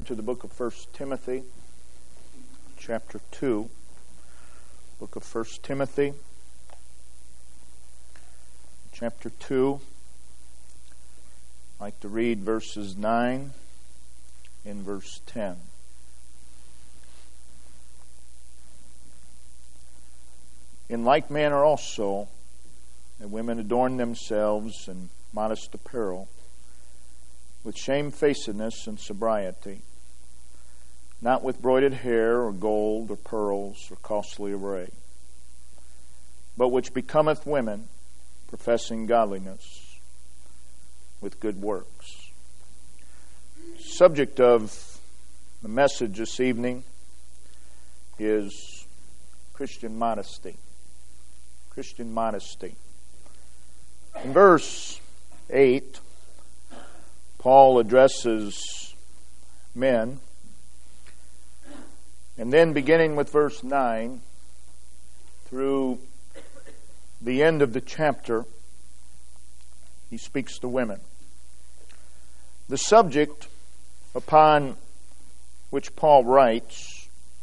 to the book of 1 Timothy, chapter 2. Book of 1 Timothy, chapter 2. I'd like to read verses 9 and verse 10. In like manner also, that women adorn themselves in modest apparel, with shamefacedness and sobriety, not with broided hair or gold or pearls or costly array, but which becometh women professing godliness with good works. Subject of the message this evening is Christian modesty. Christian modesty. In verse 8, Paul addresses men, and then beginning with verse 9 through the end of the chapter, he speaks to women. The subject upon which Paul writes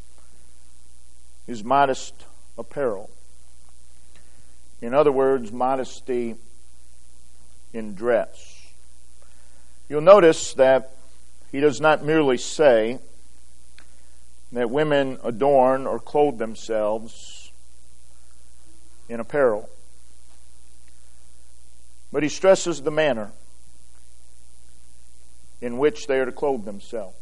is modest apparel. In other words, modesty in dress. You'll notice that he does not merely say that women adorn or clothe themselves in apparel, but he stresses the manner in which they are to clothe themselves.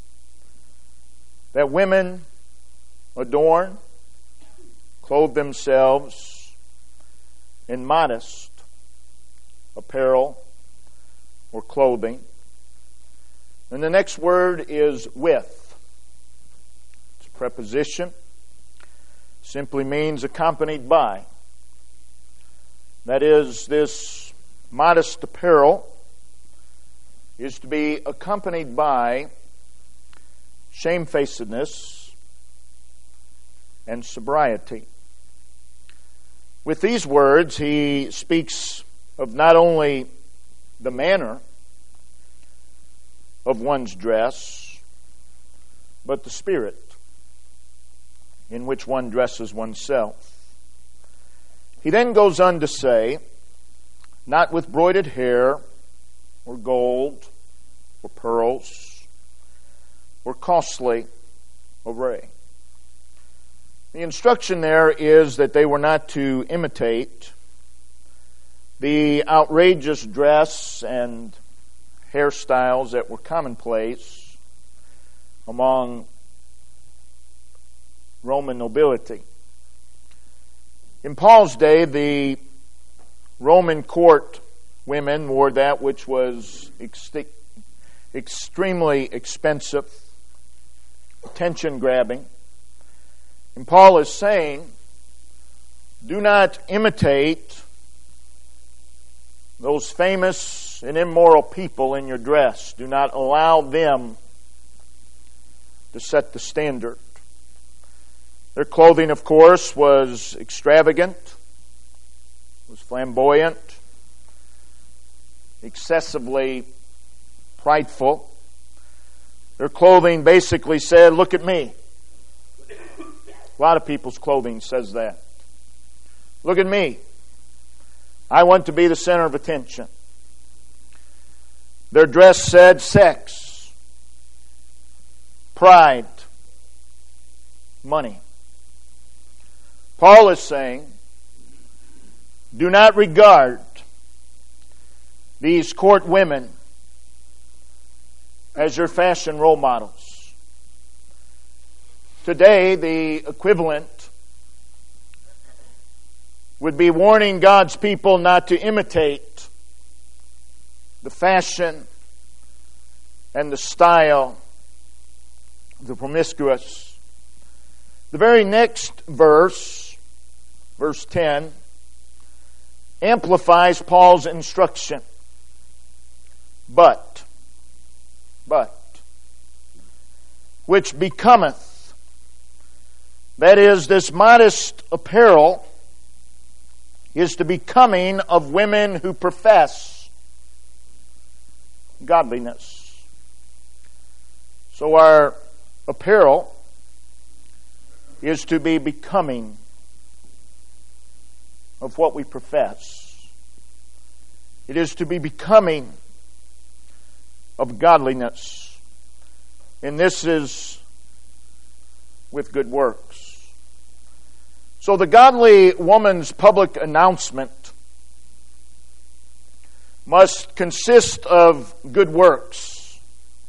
That women adorn, clothe themselves in modest apparel or clothing. And the next word is with. It's a preposition. Simply means accompanied by. That is, this modest apparel is to be accompanied by shamefacedness and sobriety. With these words, he speaks of not only the manner of one's dress, but the spirit in which one dresses oneself. He then goes on to say, not with broided hair, or gold, or pearls, or costly array. The instruction there is that they were not to imitate the outrageous dress and hairstyles that were commonplace among Roman nobility. In Paul's day, the Roman court women wore that which was extremely expensive, attention-grabbing. And Paul is saying, do not imitate those famous and immoral people in your dress. Do not allow them to set the standard. Their clothing, of course, was extravagant, was flamboyant, excessively prideful. Their clothing basically said, look at me. A lot of people's clothing says that. Look at me. I want to be the center of attention. Their dress said sex, pride, money. Paul is saying, do not regard these court women as your fashion role models. Today, the equivalent would be warning God's people not to imitate the fashion and the style of the promiscuous. The very next verse, verse 10, amplifies Paul's instruction. But, which becometh, that is, this modest apparel is to be coming of women who profess godliness. So our apparel is to be becoming of what we profess. It is to be becoming of godliness. And this is with good works. So the godly woman's public announcement must consist of good works,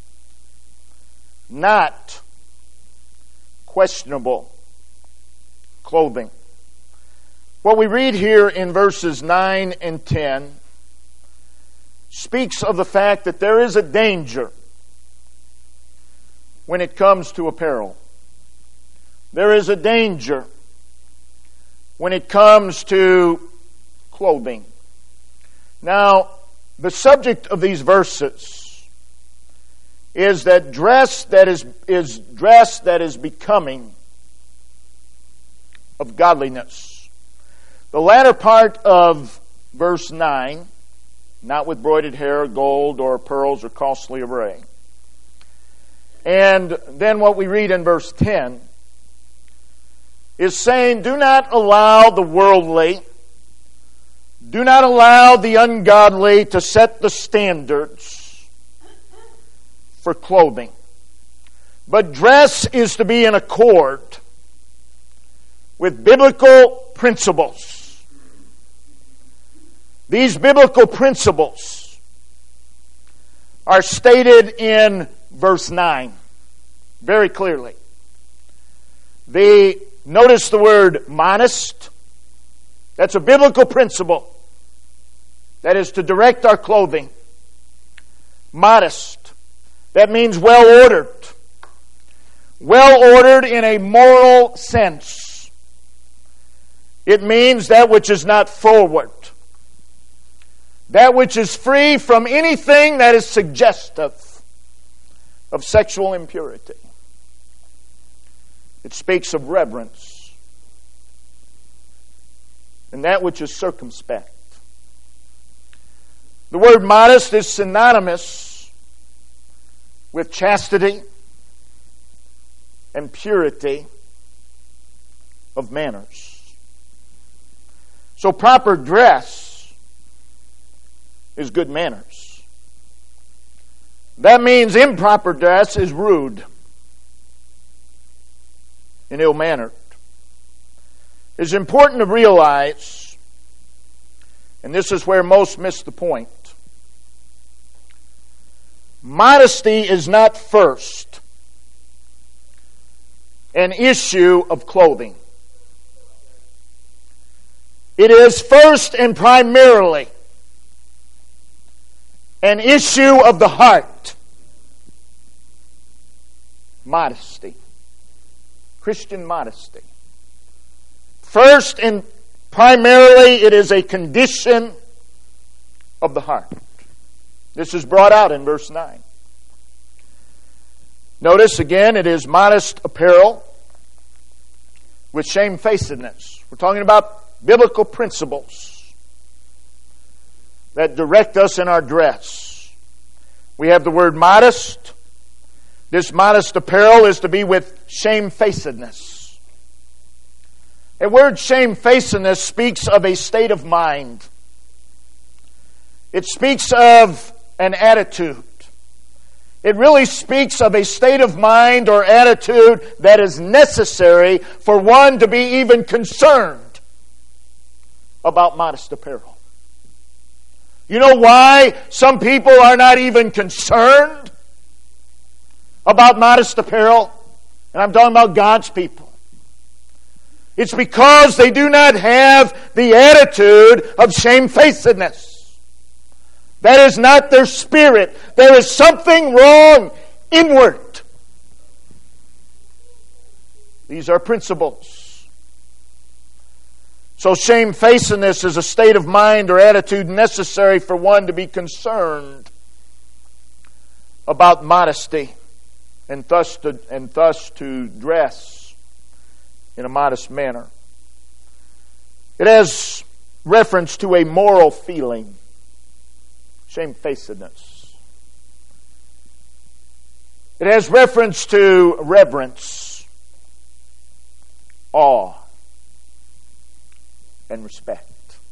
not questionable clothing. What we read here in verses 9 and 10 speaks of the fact that there is a danger when it comes to apparel. There is a danger when it comes to clothing. Now, the subject of these verses is that dress that is becoming of godliness. The latter part of verse 9, not with broided hair, gold, or pearls, or costly array. And then what we read in verse 10 is saying, do not allow the worldly, do not allow the ungodly to set the standards for clothing. But dress is to be in accord with biblical principles. These biblical principles are stated in verse 9 very clearly. Notice the word modest. That's a biblical principle that is to direct our clothing. Modest. That means well ordered. Well ordered in a moral sense. It means that which is not forward. That which is free from anything that is suggestive of sexual impurity. It speaks of reverence. And that which is circumspect. The word modest is synonymous with chastity and purity of manners. So proper dress is good manners. That means improper dress is rude and ill-mannered. It's important to realize, and this is where most miss the point, modesty is not first an issue of clothing. It is first and primarily an issue of the heart. Modesty. Christian modesty. First and primarily, it is a condition of the heart. This is brought out in verse 9. Notice again, it is modest apparel with shamefacedness. We're talking about biblical principles that direct us in our dress. We have the word modest. This modest apparel is to be with shamefacedness. The word shamefacedness speaks of a state of mind. It speaks of an attitude. It really speaks of a state of mind or attitude that is necessary for one to be even concerned about modest apparel. You know why some people are not even concerned about modest apparel? And I'm talking about God's people. It's because they do not have the attitude of shamefacedness. That is not their spirit. There is something wrong inward. These are principles. So shamefacedness is a state of mind or attitude necessary for one to be concerned about modesty and thus to dress in a modest manner. It has reference to a moral feeling. Shamefacedness. It has reference to reverence, awe, and respect.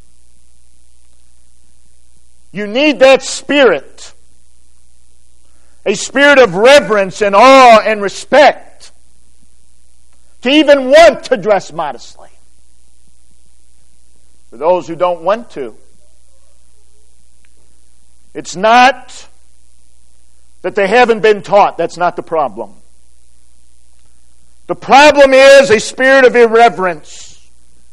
You need that spirit, a spirit of reverence and awe and respect, to even want to dress modestly. For those who don't want to, it's not that they haven't been taught. That's not the problem. The problem is a spirit of irreverence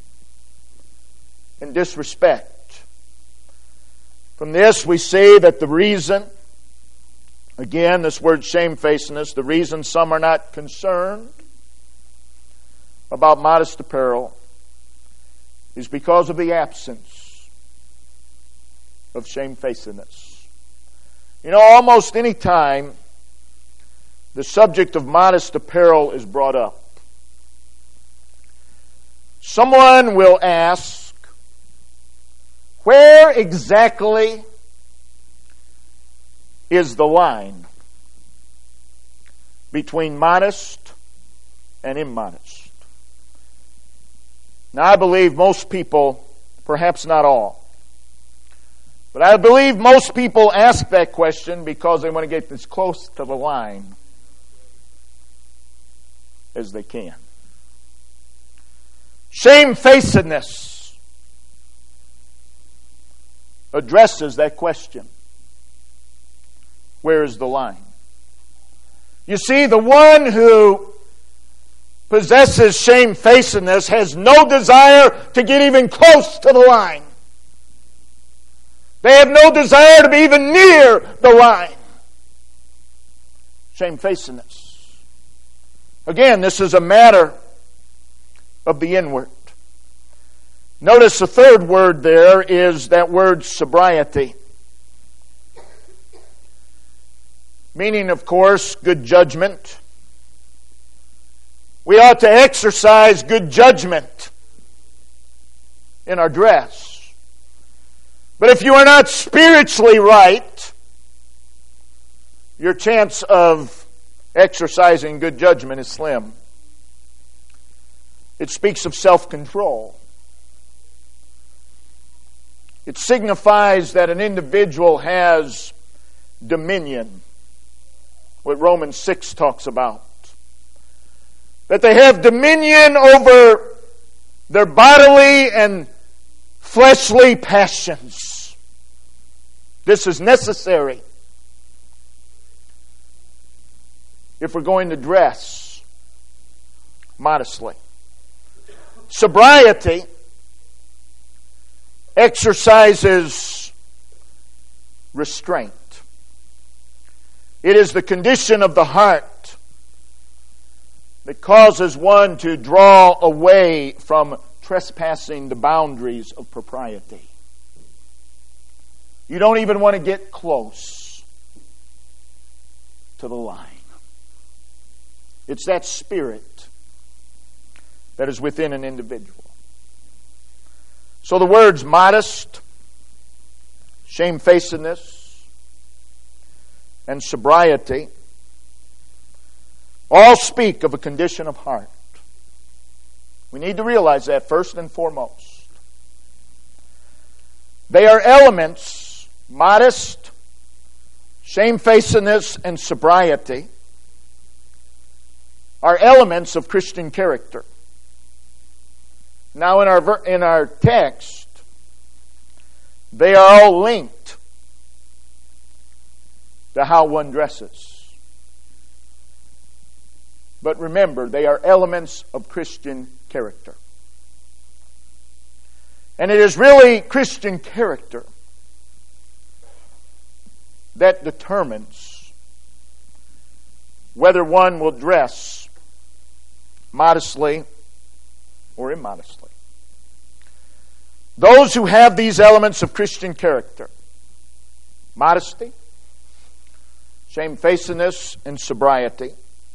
and disrespect. From this we see that the reason, again, this word shamefacedness, the reason some are not concerned about modest apparel is because of the absence of shamefacedness. You know, almost any time the subject of modest apparel is brought up, someone will ask, where exactly is the line between modest and immodest? Now, I believe most people, perhaps not all, but I believe most people ask that question because they want to get as close to the line as they can. Shamefacedness addresses that question. Where is the line? You see, the one who possesses shamefacedness has no desire to get even close to the line. They have no desire to be even near the line. Shamefacedness. Again, this is a matter of the inward. Notice the third word there is that word sobriety. Meaning, of course, good judgment. We ought to exercise good judgment in our dress. But if you are not spiritually right, your chance of exercising good judgment is slim. It speaks of self-control. It signifies that an individual has dominion, what Romans 6 talks about. That they have dominion over their bodily and fleshly passions. This is necessary if we're going to dress modestly. Sobriety exercises restraint. It is the condition of the heart that causes one to draw away from trespassing the boundaries of propriety. You don't even want to get close to the line. It's that spirit that is within an individual. So the words modest, shamefacedness, and sobriety all speak of a condition of heart. We need to realize that first and foremost. They are elements, modest, shamefacedness, and sobriety are elements of Christian character. Now in our text, they are all linked to how one dresses. But remember, they are elements of Christian character. And it is really Christian character that determines whether one will dress modestly or immodestly. Those who have these elements of Christian character, modesty, shamefacedness, and sobriety,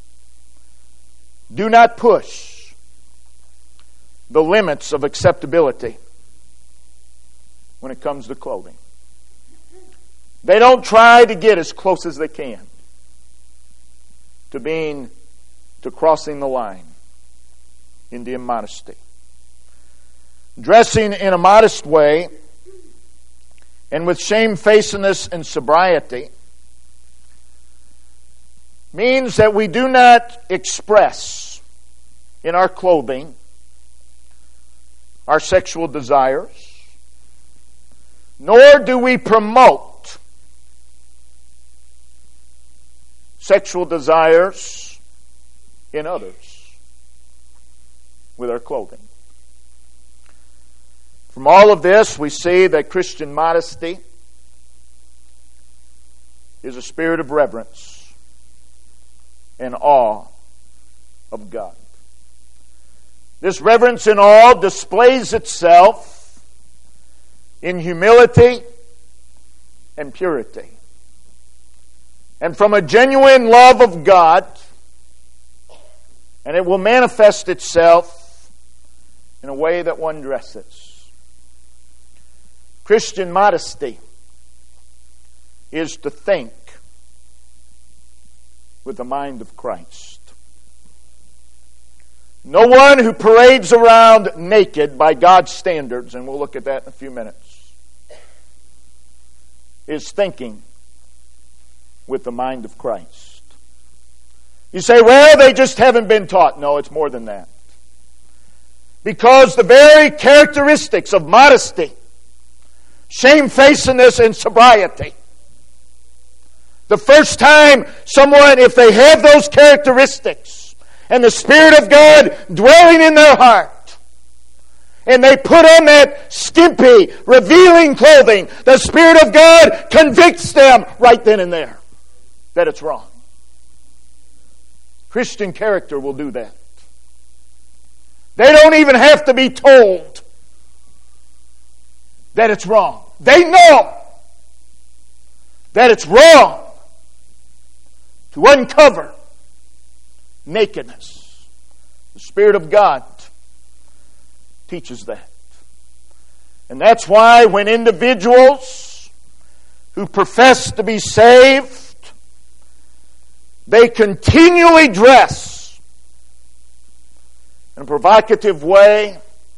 do not push the limits of acceptability when it comes to clothing. They don't try to get as close as they can. to crossing the line into immodesty. Dressing in a modest way and with shamefacedness and sobriety means that we do not express in our clothing our sexual desires, nor do we promote sexual desires in others with our clothing. From all of this, we see that Christian modesty is a spirit of reverence and awe of God. This reverence and awe displays itself in humility and purity. And from a genuine love of God, and it will manifest itself in a way that one dresses. Christian modesty is to think with the mind of Christ. No one who parades around naked by God's standards, and we'll look at that in a few minutes, is thinking with the mind of Christ. You say, well, they just haven't been taught. No, it's more than that. Because the very characteristics of modesty, shamefacedness, and sobriety, the first time someone, if they have those characteristics, and the Spirit of God dwelling in their heart, and they put on that skimpy, revealing clothing, the Spirit of God convicts them right then and there that it's wrong. Christian character will do that. They don't even have to be told that it's wrong. They know that it's wrong to uncover nakedness. The Spirit of God teaches that. And that's why when individuals who profess to be saved, they continually dress in a provocative way,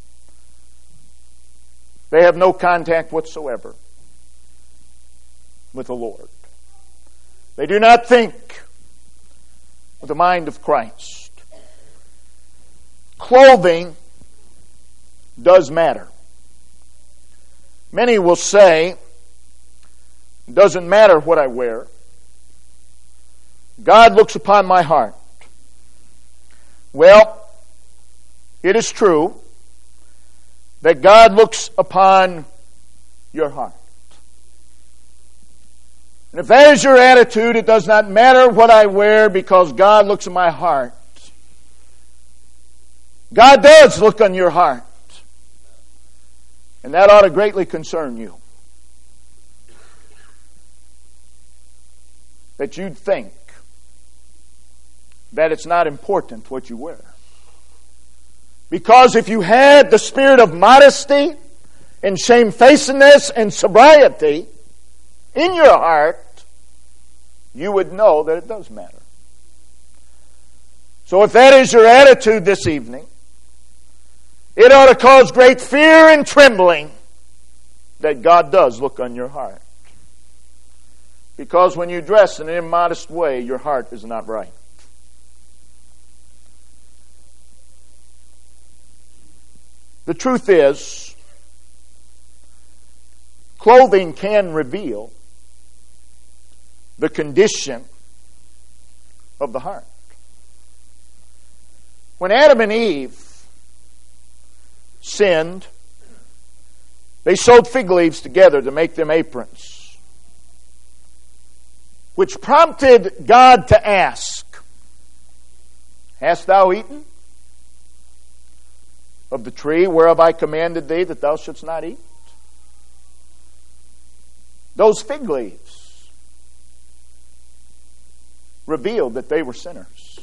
they have no contact whatsoever with the Lord. They do not think with the mind of Christ. Clothing does matter. Many will say, it doesn't matter what I wear. God looks upon my heart. Well, it is true that God looks upon your heart. And if that is your attitude, it does not matter what I wear because God looks at my heart. God does look on your heart. And that ought to greatly concern you. That you'd think that it's not important what you wear. Because if you had the spirit of modesty and shamefacedness and sobriety in your heart, you would know that it does matter. So if that is your attitude this evening, it ought to cause great fear and trembling that God does look on your heart. Because when you dress in an immodest way, your heart is not right. The truth is, clothing can reveal the condition of the heart. When Adam and Eve sinned, they sewed fig leaves together to make them aprons, which prompted God to ask, "Hast thou eaten of the tree whereof I commanded thee that thou shouldst not eat?" Those fig leaves revealed that they were sinners.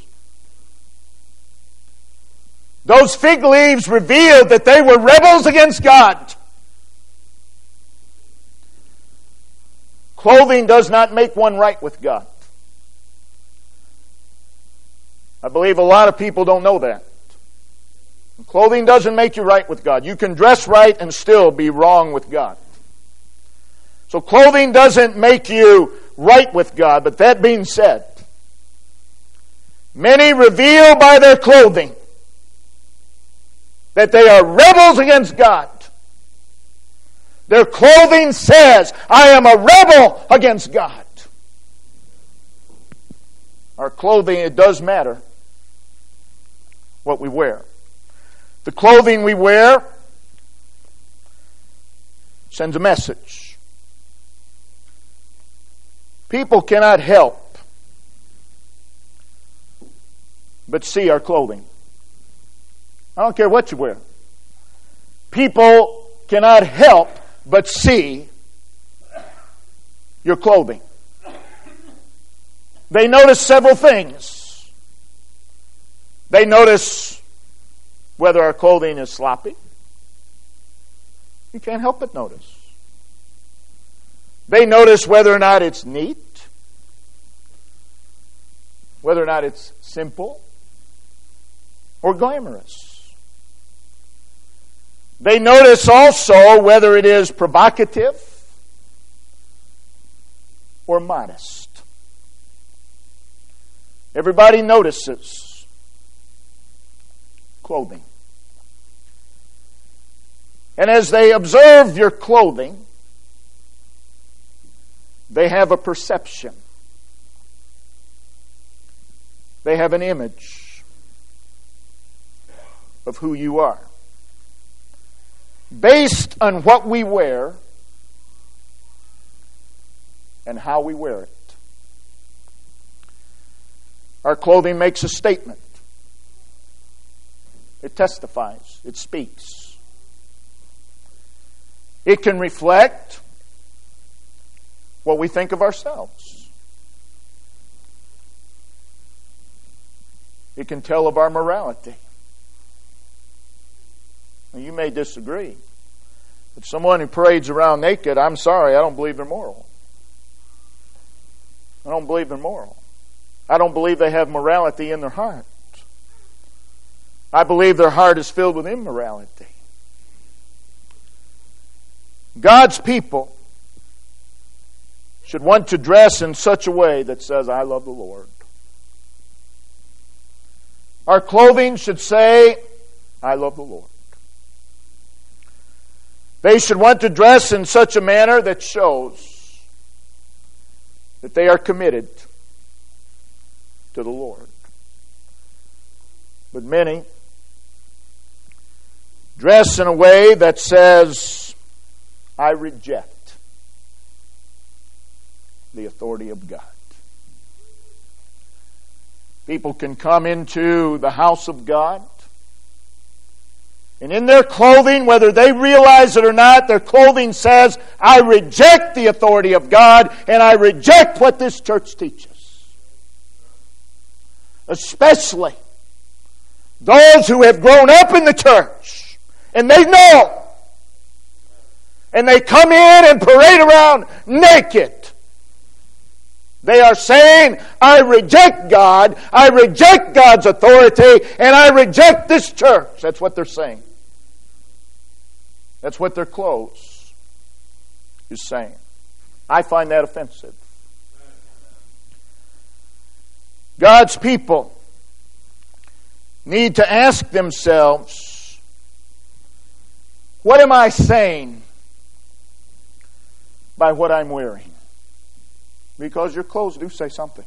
Those fig leaves revealed that they were rebels against God. Clothing does not make one right with God. I believe a lot of people don't know that. Clothing doesn't make you right with God. You can dress right and still be wrong with God. So clothing doesn't make you right with God. But that being said, many reveal by their clothing that they are rebels against God. Their clothing says, I am a rebel against God. Our clothing, it does matter what we wear. The clothing we wear sends a message. People cannot help but see our clothing. I don't care what you wear. People cannot help but see your clothing. They notice several things. They notice whether our clothing is sloppy. You can't help but notice. They notice whether or not it's neat, whether or not it's simple or glamorous. They notice also whether it is provocative or modest. Everybody notices clothing. And as they observe your clothing, they have a perception. They have an image of who you are. Based on what we wear and how we wear it. Our clothing makes a statement. It testifies. It speaks. It can reflect what we think of ourselves. It can tell of our morality. Now, you may disagree, but someone who parades around naked, I'm sorry, I don't believe they're moral. I don't believe they're moral. I don't believe they have morality in their heart. I believe their heart is filled with immorality. God's people should want to dress in such a way that says, I love the Lord. Our clothing should say, I love the Lord. They should want to dress in such a manner that shows that they are committed to the Lord. But many dress in a way that says, I reject the authority of God. People can come into the house of God, and in their clothing, whether they realize it or not, their clothing says, I reject the authority of God, and I reject what this church teaches. Especially those who have grown up in the church, and they know. And they come in and parade around naked. They are saying, I reject God, I reject God's authority, and I reject this church. That's what they're saying. That's what their clothes is saying. I find that offensive. God's people need to ask themselves, what am I saying by what I'm wearing? Because your clothes do say something.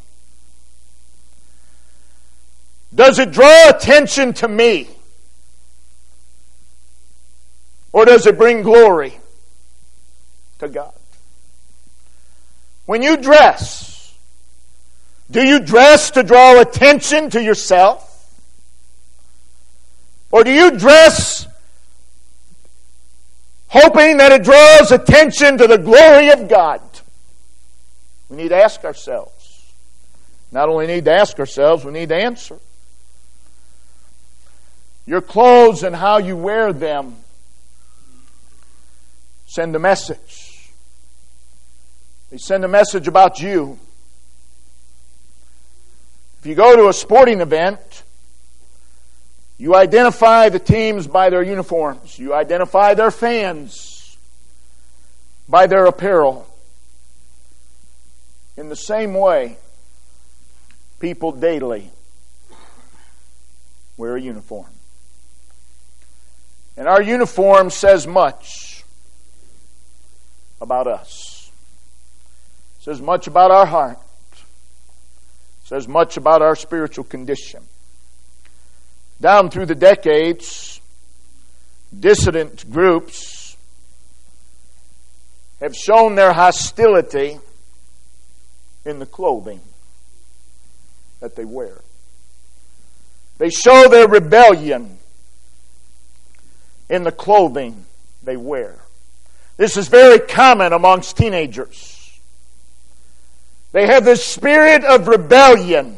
Does it draw attention to me? Or does it bring glory to God? When you dress, do you dress to draw attention to yourself? Or do you dress hoping that it draws attention to the glory of God? We need to ask ourselves. Not only need to ask ourselves, we need to answer. Your clothes and how you wear them send a message. They send a message about you. If you go to a sporting event, you identify the teams by their uniforms. You identify their fans by their apparel. In the same way, people daily wear a uniform. And our uniform says much about us. It says much about our heart. It says much about our spiritual condition. Down through the decades, dissident groups have shown their hostility in the clothing that they wear. They show their rebellion in the clothing they wear. This is very common amongst teenagers. They have this spirit of rebellion.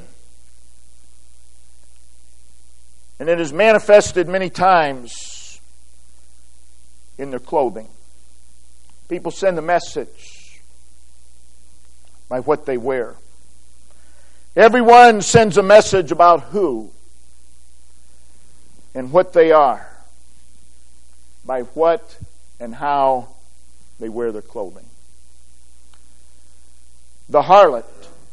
And it is manifested many times in their clothing. People send a message by what they wear. Everyone sends a message about who and what they are by what and how they wear their clothing. The harlot.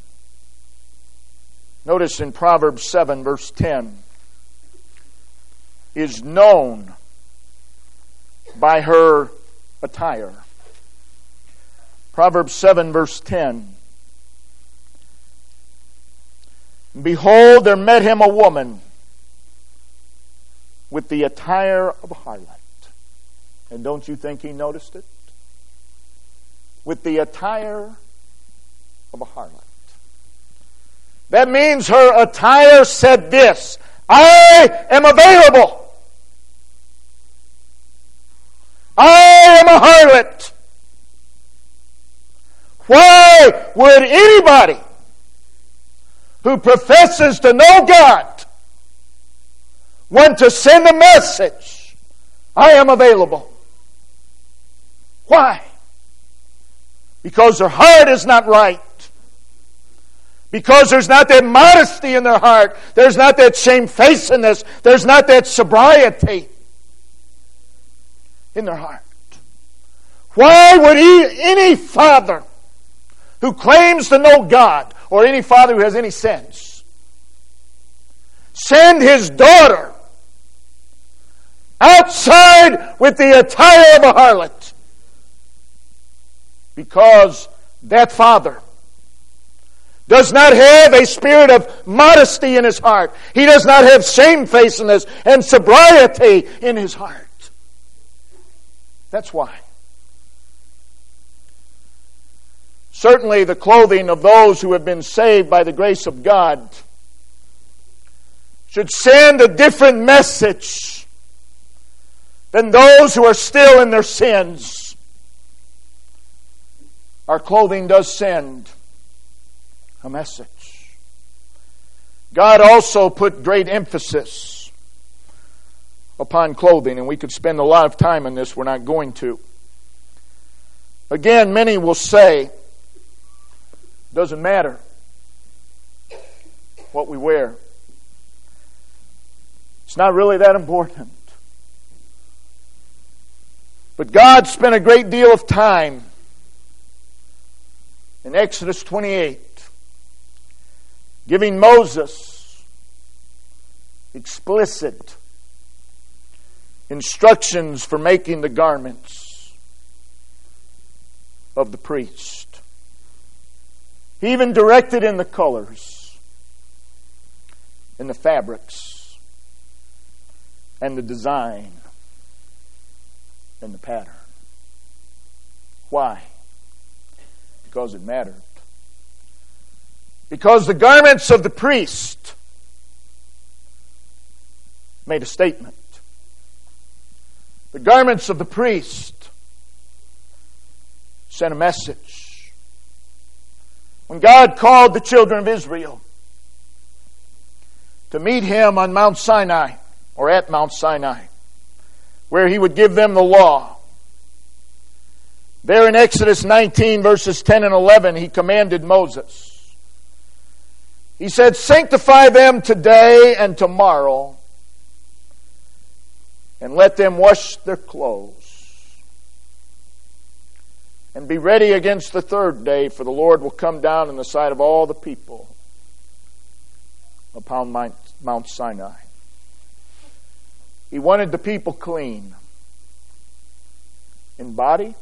Notice in Proverbs 7 verse 10. Is known by her attire. Proverbs 7 verse 10. Behold, there met him a woman with the attire of a harlot. And don't you think he noticed it? With the attire of a harlot. That means her attire said this: I am available. I am a harlot. Why would anybody who professes to know God want to send a message, I am available? Why? Because their heart is not right. Because there's not that modesty in their heart. There's not that shamefacedness. There's not that sobriety in their heart. Why would any father who claims to know God, or any father who has any sense, send his daughter outside with the attire of a harlot? Because that father does not have a spirit of modesty in his heart. He does not have shamefacedness and sobriety in his heart. That's why. Certainly the clothing of those who have been saved by the grace of God should send a different message than those who are still in their sins. Our clothing does send a message. God also put great emphasis upon clothing, and we could spend a lot of time on this. We're not going to. Again, many will say, doesn't matter what we wear. It's not really that important. But God spent a great deal of time in Exodus 28 giving Moses explicit instructions for making the garments of the priest. He even directed in the colors and the fabrics and the design and the pattern. Why? Because it mattered. Because the garments of the priest made a statement. The garments of the priest sent a message. When God called the children of Israel to meet Him on Mount Sinai, or at Mount Sinai, where He would give them the law, there in Exodus 19 verses 10 and 11, He commanded Moses. He said, sanctify them today and tomorrow, and let them wash their clothes, and be ready against the third day, for the Lord will come down in the sight of all the people upon Mount Sinai. He wanted the people clean in body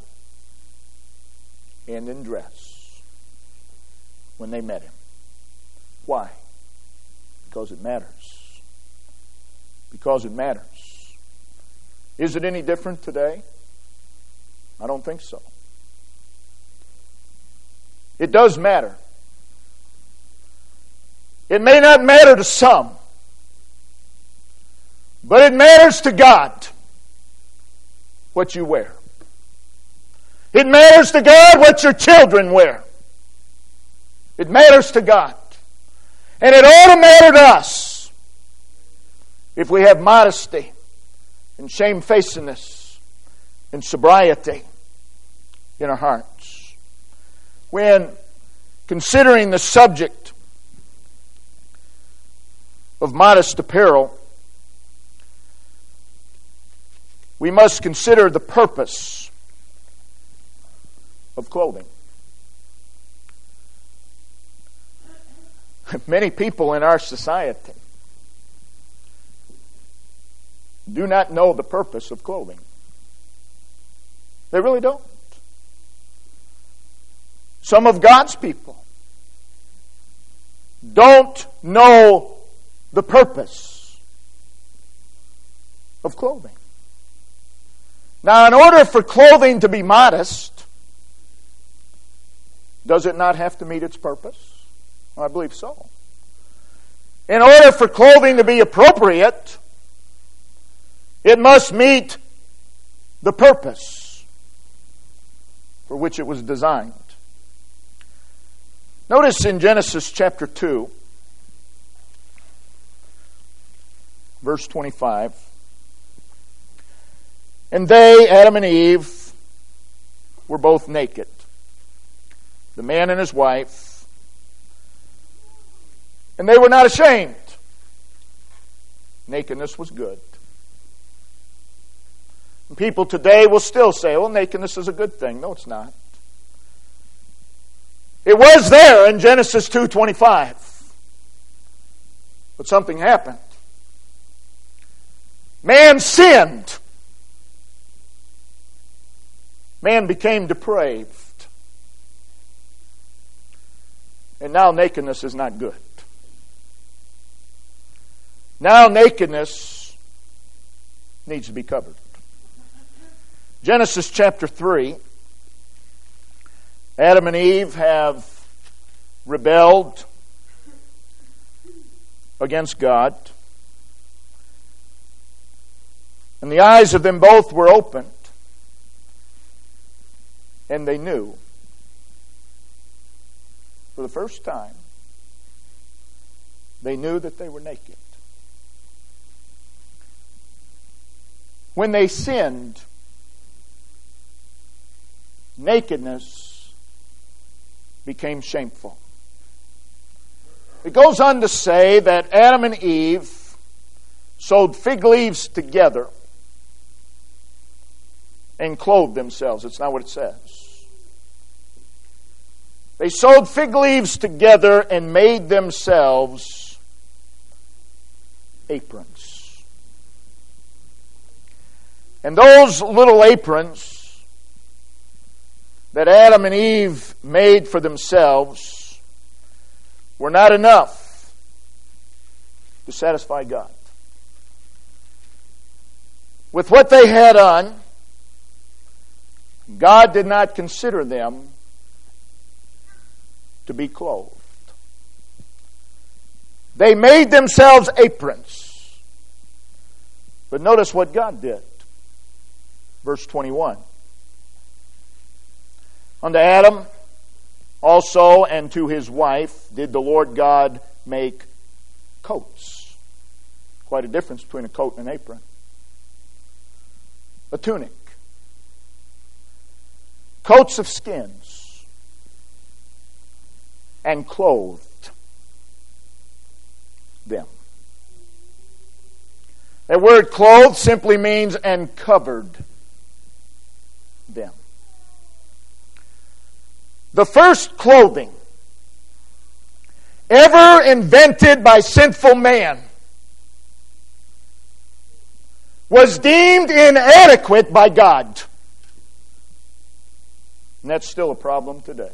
and in dress when they met Him. Why? Because it matters. Because it matters. Is it any different today? I don't think so. It does matter. It may not matter to some, but it matters to God what you wear. It matters to God what your children wear. It matters to God. And it ought to matter to us if we have modesty and shamefacedness and sobriety in our hearts. When considering the subject of modest apparel, we must consider the purpose of clothing. Many people in our society do not know the purpose of clothing. They really don't. Some of God's people don't know the purpose of clothing. Now, in order for clothing to be modest, does it not have to meet its purpose? Well, I believe so. In order for clothing to be appropriate, it must meet the purpose for which it was designed. Notice in Genesis chapter 2, verse 25, and they, Adam and Eve, were both naked, the man and his wife, and they were not ashamed. Nakedness was good. And people today will still say, well, nakedness is a good thing. No, it's not. It was there in Genesis 2:25. But something happened. Man sinned. Man became depraved. And now nakedness is not good. Now nakedness needs to be covered. Genesis chapter 3. Adam and Eve have rebelled against God. And the eyes of them both were opened. And they knew, for the first time, they knew that they were naked. When they sinned, nakedness became shameful. It goes on to say that Adam and Eve sewed fig leaves together and clothed themselves. It's not what it says. They sewed fig leaves together and made themselves aprons. And those little aprons that Adam and Eve made for themselves were not enough to satisfy God. With what they had on, God did not consider them to be clothed. They made themselves aprons. But notice what God did. Verse 21. Unto Adam also and to his wife did the Lord God make coats. Quite a difference between a coat and an apron. A tunic. Coats of skins. And clothed them. That word clothed simply means and covered them. The first clothing ever invented by sinful man was deemed inadequate by God. And that's still a problem today.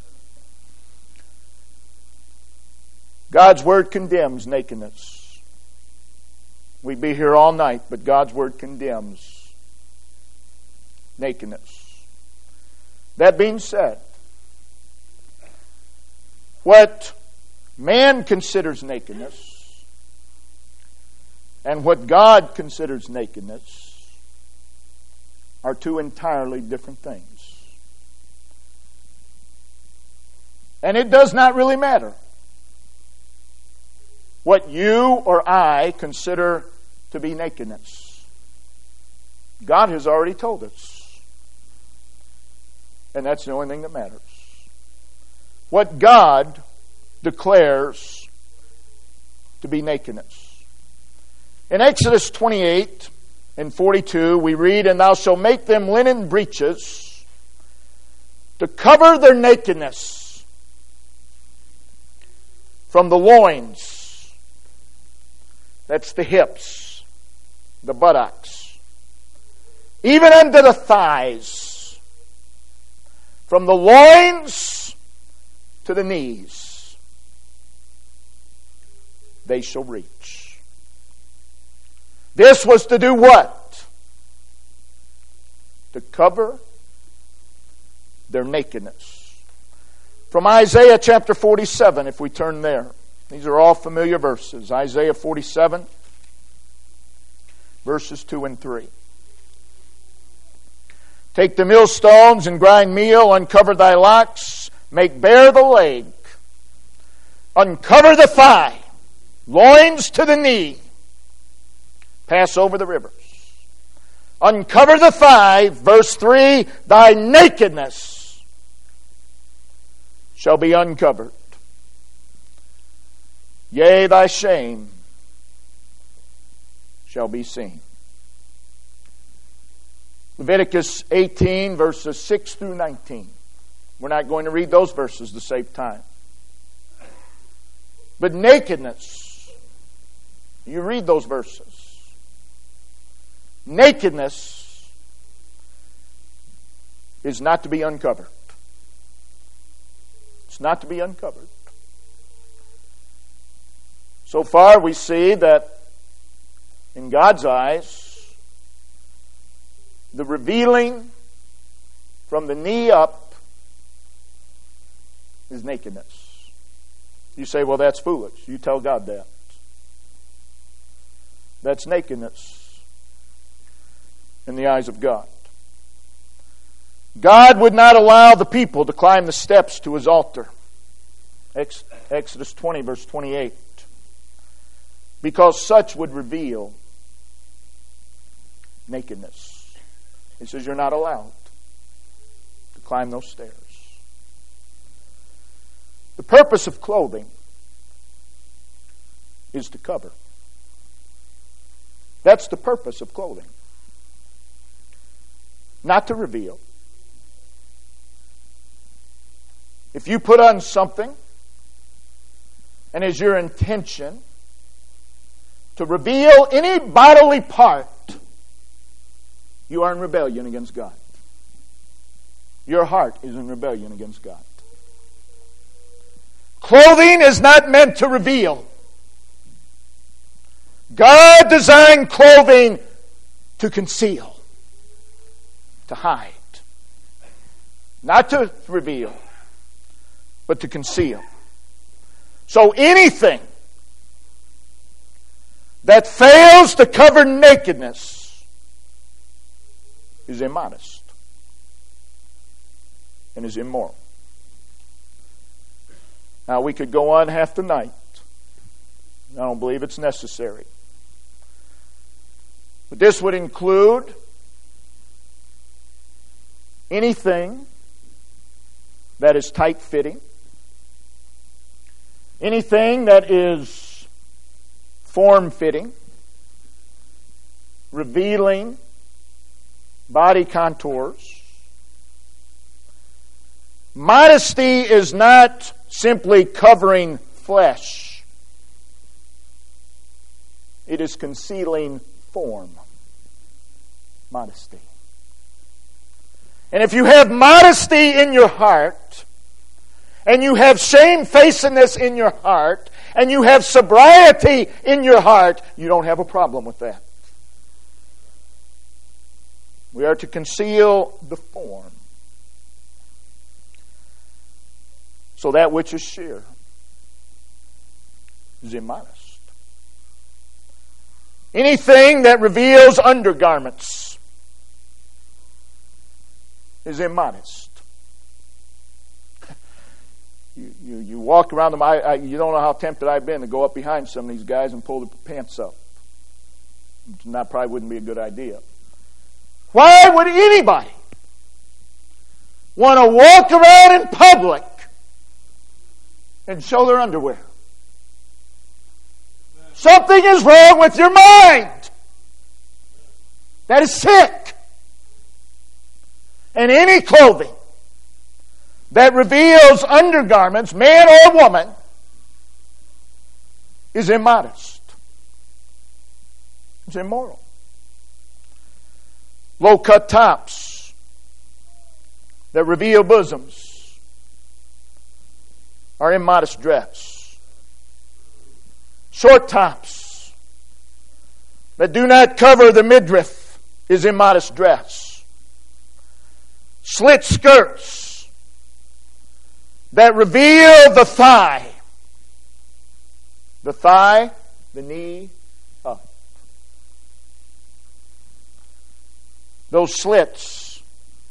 God's Word condemns nakedness. We'd be here all night, but God's Word condemns nakedness. That being said, what man considers nakedness and what God considers nakedness are two entirely different things. And it does not really matter what you or I consider to be nakedness. God has already told us. And that's the only thing that matters. What God declares to be nakedness. In Exodus 28 and 42, we read, "And thou shalt make them linen breeches to cover their nakedness from the loins," that's the hips, the buttocks, "even unto the thighs, from the loins to the knees, they shall reach." This was to do what? To cover their nakedness. From Isaiah chapter 47, if we turn there. These are all familiar verses. Isaiah 47, verses 2 and 3. "Take the millstones and grind meal, uncover thy locks, make bare the leg, uncover the thigh, loins to the knee, pass over the rivers. Uncover the thigh," verse 3, "thy nakedness shall be uncovered. Yea, thy shame shall be seen." Leviticus 18, verses 6 through 19. We're not going to read those verses to save time. But nakedness, you read those verses. Nakedness is not to be uncovered. It's not to be uncovered. So far we see that in God's eyes, the revealing from the knee up is nakedness. You say, "Well, that's foolish." You tell God that. That's nakedness in the eyes of God. God would not allow the people to climb the steps to His altar. Exodus 20, verse 28. Because such would reveal nakedness. He says you're not allowed to climb those stairs. The purpose of clothing is to cover. That's the purpose of clothing. Not to reveal. If you put on something and is your intention to reveal any bodily part, you are in rebellion against God. Your heart is in rebellion against God. Clothing is not meant to reveal. God designed clothing to conceal, to hide. Not to reveal, but to conceal. So anything that fails to cover nakedness is immodest and is immoral. Now, we could go on half the night. I don't believe it's necessary. But this would include anything that is tight-fitting, anything that is form-fitting, revealing body contours. Modesty is not simply covering flesh. It is concealing form. Modesty. And if you have modesty in your heart, and you have shamefacedness in your heart, and you have sobriety in your heart, you don't have a problem with that. We are to conceal the form. So that which is sheer is immodest. Anything that reveals undergarments is immodest. You walk around them. You don't know how tempted I've been to go up behind some of these guys and pull their pants up. That probably wouldn't be a good idea. Why would anybody want to walk around in public and show their underwear? Something is wrong with your mind. That is sick. And any clothing that reveals undergarments, man or woman, is immodest. It's immoral. Low-cut tops that reveal bosoms are immodest dress. Short tops that do not cover the midriff is immodest dress. Slit skirts that reveal the thigh, the knee up. Those slits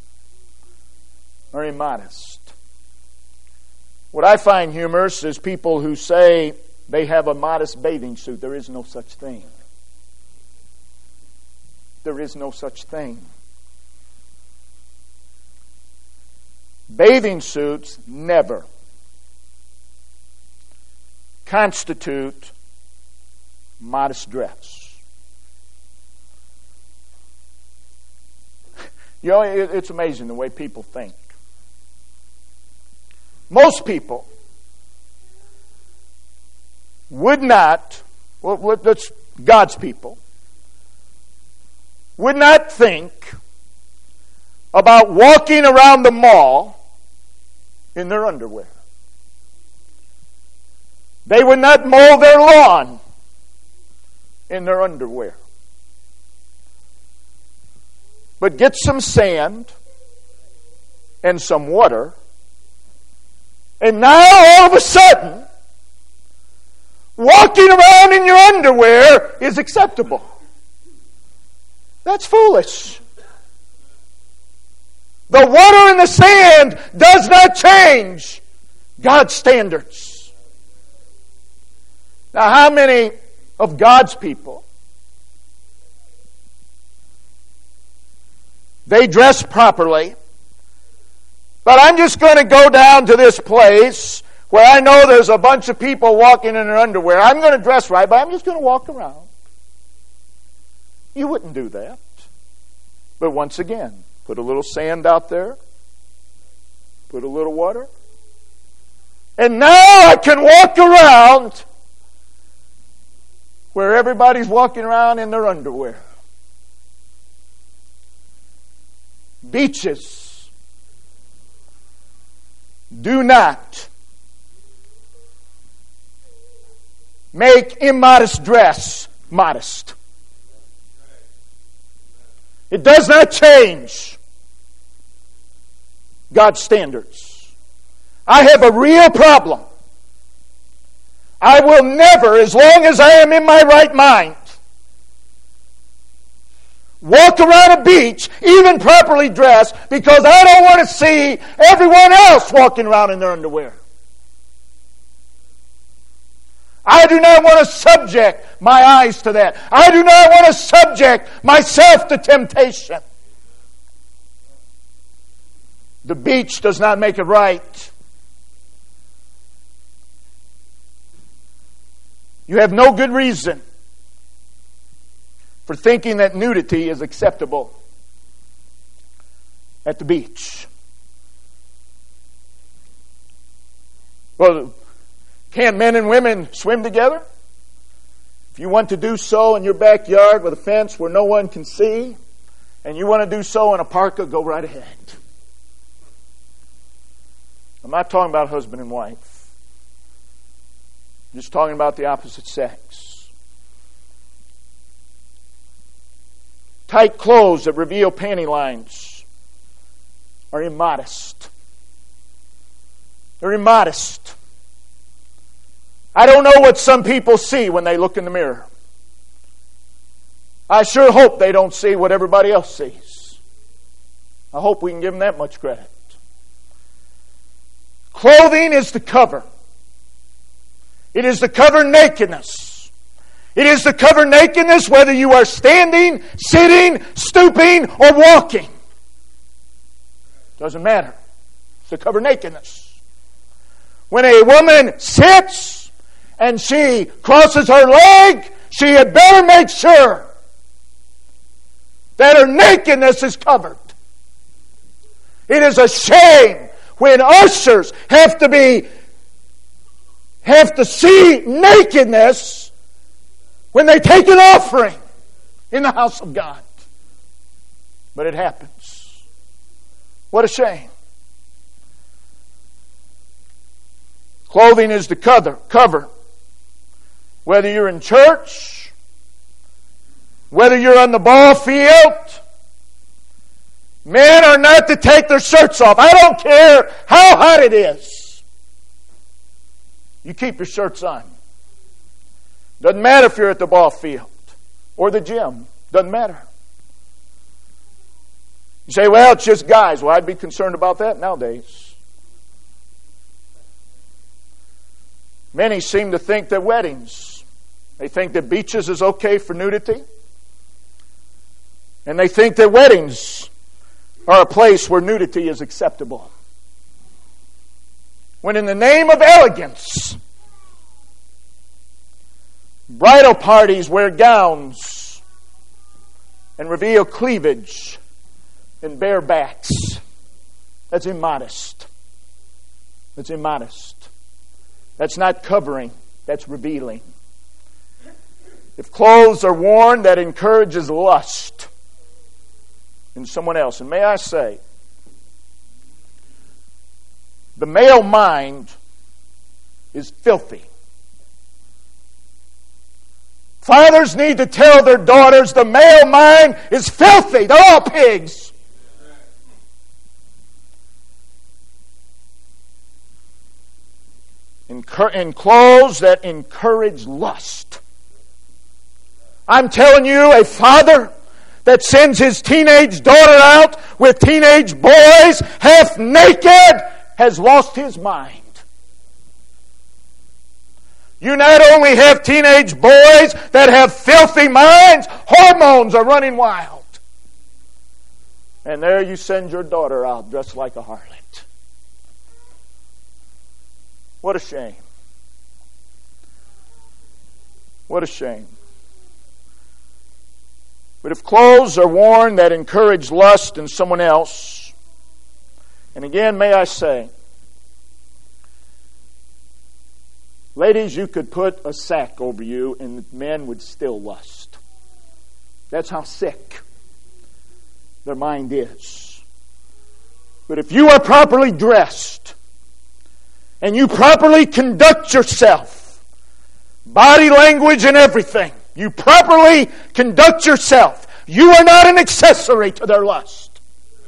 are immodest. What I find humorous is people who say they have a modest bathing suit. There is no such thing. There is no such thing. Bathing suits never constitute modest dress. You know, it's amazing the way people think. Most people would not, that's God's people, would not think about walking around the mall in their underwear. They would not mow their lawn in their underwear. But get some sand and some water, and now all of a sudden, walking around in your underwear is acceptable. That's foolish. The water and the sand does not change God's standards. Now, how many of God's people, they dress properly, but I'm just going to go down to this place where I know there's a bunch of people walking in their underwear. I'm going to dress right, but I'm just going to walk around. You wouldn't do that. But once again, put a little sand out there, put a little water, and now I can walk around where everybody's walking around in their underwear. Beaches do not make immodest dress modest. It does not change God's standards. I have a real problem. I will never, as long as I am in my right mind, walk around a beach, even properly dressed, because I don't want to see everyone else walking around in their underwear. I do not want to subject my eyes to that. I do not want to subject myself to temptation. The beach does not make it right. You have no good reason for thinking that nudity is acceptable at the beach. Well, can men and women swim together? If you want to do so in your backyard with a fence where no one can see, and you want to do so in a parka, go right ahead. I'm not talking about husband and wife. I'm just talking about the opposite sex. Tight clothes that reveal panty lines are immodest. They're immodest. I don't know what some people see when they look in the mirror. I sure hope they don't see what everybody else sees. I hope we can give them that much credit. Clothing is to cover. It is to cover nakedness. It is to cover nakedness whether you are standing, sitting, stooping, or walking. Doesn't matter. It's to cover nakedness. When a woman sits and she crosses her leg, she had better make sure that her nakedness is covered. It is a shame when ushers have to see nakedness when they take an offering in the house of God. But it happens. What a shame. Clothing is to cover. Whether you're in church, whether you're on the ball field, men are not to take their shirts off. I don't care how hot it is. You keep your shirts on. Doesn't matter if you're at the ball field or the gym. Doesn't matter. You say, well, it's just guys. Well, I'd be concerned about that nowadays. Many seem to think that weddings, they think that beaches is okay for nudity. And they think that weddings are a place where nudity is acceptable. When in the name of elegance, bridal parties wear gowns and reveal cleavage and bare backs. That's immodest. That's immodest. That's not covering. That's revealing. If clothes are worn that encourages lust in someone else, and may I say, the male mind is filthy. Fathers need to tell their daughters the male mind is filthy. They're all pigs. In clothes that encourage lust. I'm telling you, a father that sends his teenage daughter out with teenage boys half naked has lost his mind. You not only have teenage boys that have filthy minds, hormones are running wild. And there you send your daughter out dressed like a harlot. What a shame. What a shame. But if clothes are worn that encourage lust in someone else, and again, may I say, ladies, you could put a sack over you and men would still lust. That's how sick their mind is. But if you are properly dressed and you properly conduct yourself, body language and everything, you properly conduct yourself, you are not an accessory to their lust.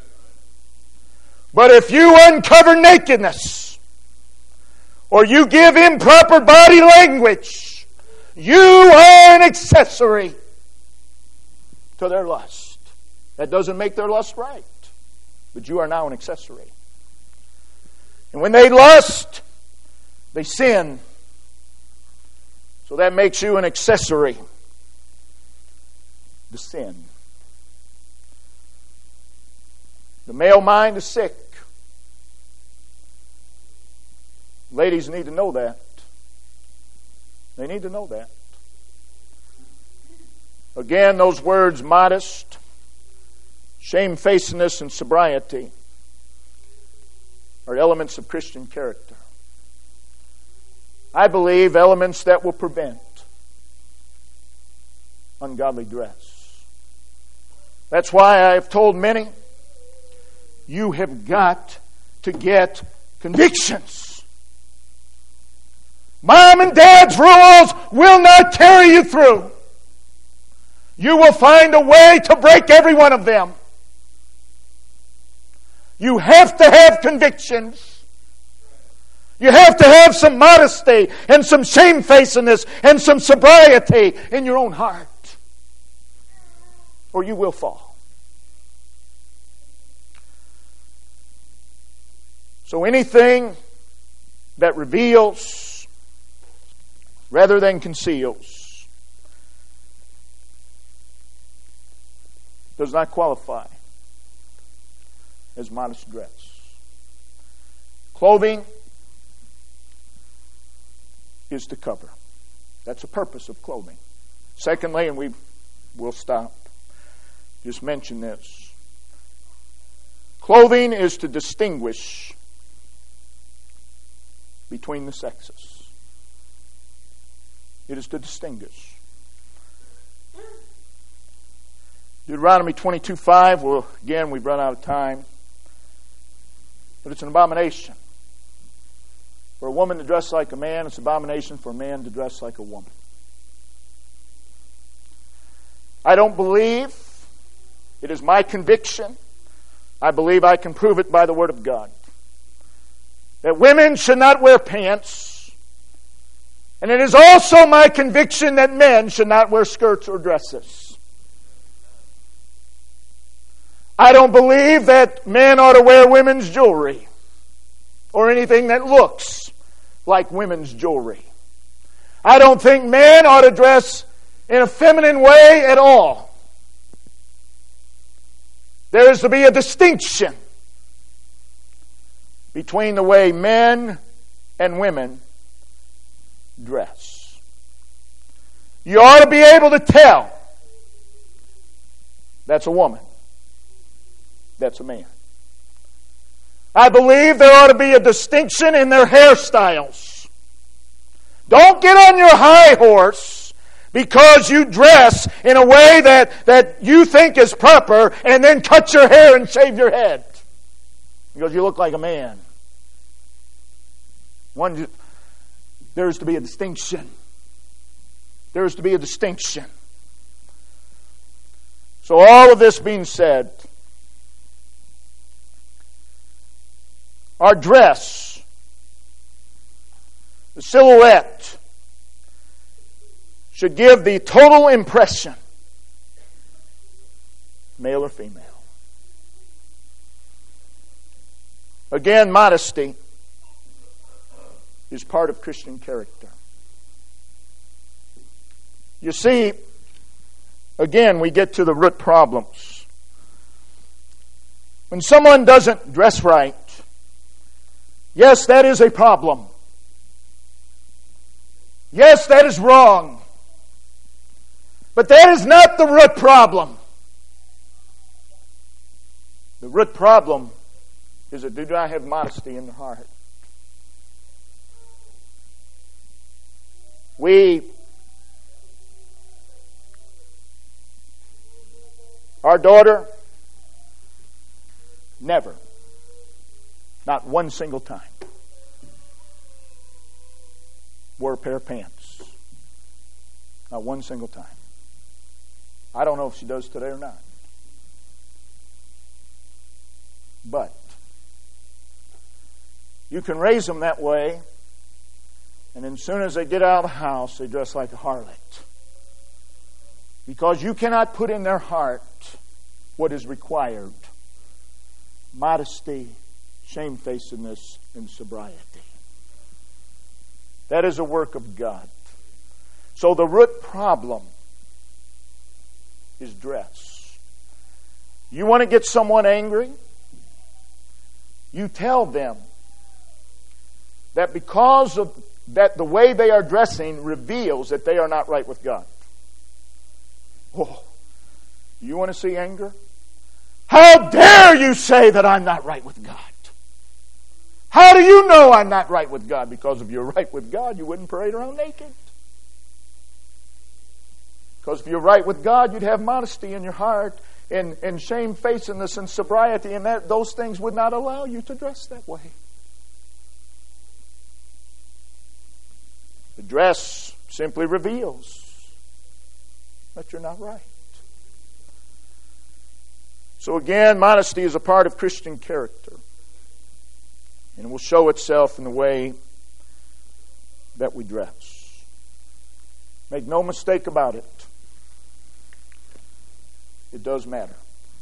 But if you uncover nakedness, or you give improper body language, you are an accessory to their lust. That doesn't make their lust right, but you are now an accessory. And when they lust, they sin. So that makes you an accessory to sin. The male mind is sick. Ladies need to know that. They need to know that. Again, those words, modest, shamefacedness, and sobriety, are elements of Christian character. I believe elements that will prevent ungodly dress. That's why I have told many, you have got to get convictions. Mom and Dad's rules will not carry you through. You will find a way to break every one of them. You have to have convictions. You have to have some modesty and some shamefacedness and some sobriety in your own heart, or you will fall. So anything that reveals rather than conceals does not qualify as modest dress. Clothing is to cover. That's the purpose of clothing. Secondly, and we'll stop, just mention this. Clothing is to distinguish between the sexes. It is to distinguish. Deuteronomy 22:5, well, again, we've run out of time. But it's an abomination for a woman to dress like a man. It's an abomination for a man to dress like a woman. I don't believe, it is my conviction, I believe I can prove it by the Word of God, that women should not wear pants. And it is also my conviction that men should not wear skirts or dresses. I don't believe that men ought to wear women's jewelry or anything that looks like women's jewelry. I don't think men ought to dress in a feminine way at all. There is to be a distinction between the way men and women dress. You ought to be able to tell that's a woman, that's a man. I believe there ought to be a distinction in their hairstyles. Don't get on your high horse because you dress in a way that you think is proper and then cut your hair and shave your head because you look like a man. There is to be a distinction. There is to be a distinction. So all of this being said, our dress, the silhouette, should give the total impression, male or female. Again, modesty is part of Christian character. You see, again, we get to the root problems. When someone doesn't dress right, yes, that is a problem. Yes, that is wrong. But that is not the root problem. The root problem is that they do not have modesty in their heart. Our daughter, never, not one single time, wore a pair of pants. Not one single time. I don't know if she does today or not. But you can raise them that way, and as soon as they get out of the house, they dress like a harlot. Because you cannot put in their heart what is required: modesty, shamefacedness, and sobriety. That is a work of God. So the root problem is dress. You want to get someone angry? You tell them that because of that, the way they are dressing reveals that they are not right with God. Oh, You want to see anger? How dare you say that I'm not right with God? How do you know I'm not right with God? Because if you're right with God, you wouldn't parade around naked. Because if you're right with God, you'd have modesty in your heart and shamefacedness and sobriety, and those things would not allow you to dress that way. The dress simply reveals that you're not right. So again, modesty is a part of Christian character. And it will show itself in the way that we dress. Make no mistake about it. It does matter.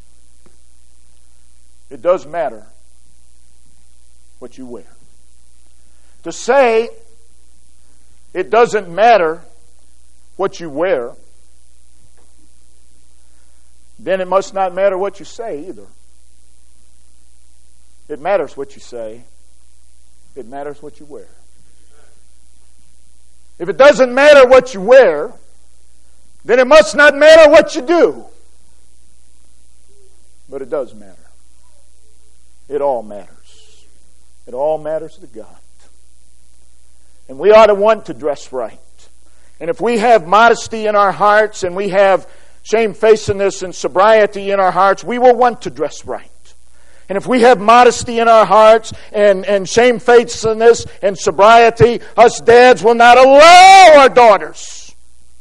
It does matter what you wear. To say it doesn't matter what you wear, then it must not matter what you say either. It matters what you say. It matters what you wear. If it doesn't matter what you wear, then it must not matter what you do. But it does matter. It all matters. It all matters to God. And we ought to want to dress right. And if we have modesty in our hearts and we have shamefacedness and sobriety in our hearts, we will want to dress right. And if we have modesty in our hearts and shamefacedness and sobriety, us dads will not allow our daughters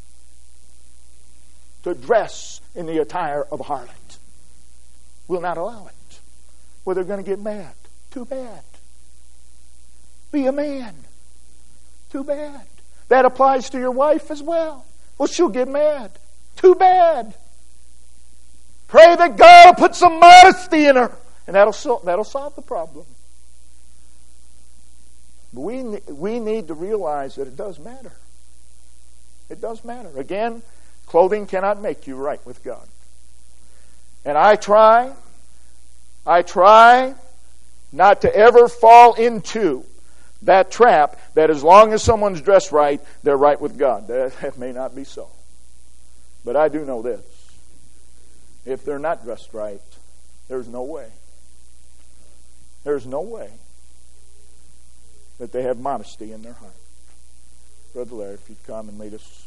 to dress in the attire of a harlot. We'll not allow it. Well, they're going to get mad. Too bad. Be a man. Too bad. That applies to your wife as well. Well, she'll get mad. Too bad. Pray that God will put some modesty in her, and that'll solve the problem. But we need to realize that it does matter. It does matter. Again, clothing cannot make you right with God. And I try not to ever fall into that trap that as long as someone's dressed right, they're right with God. That may not be so. But I do know this. If they're not dressed right, there's no way. There's no way that they have modesty in their heart. Brother Larry, if you'd come and lead us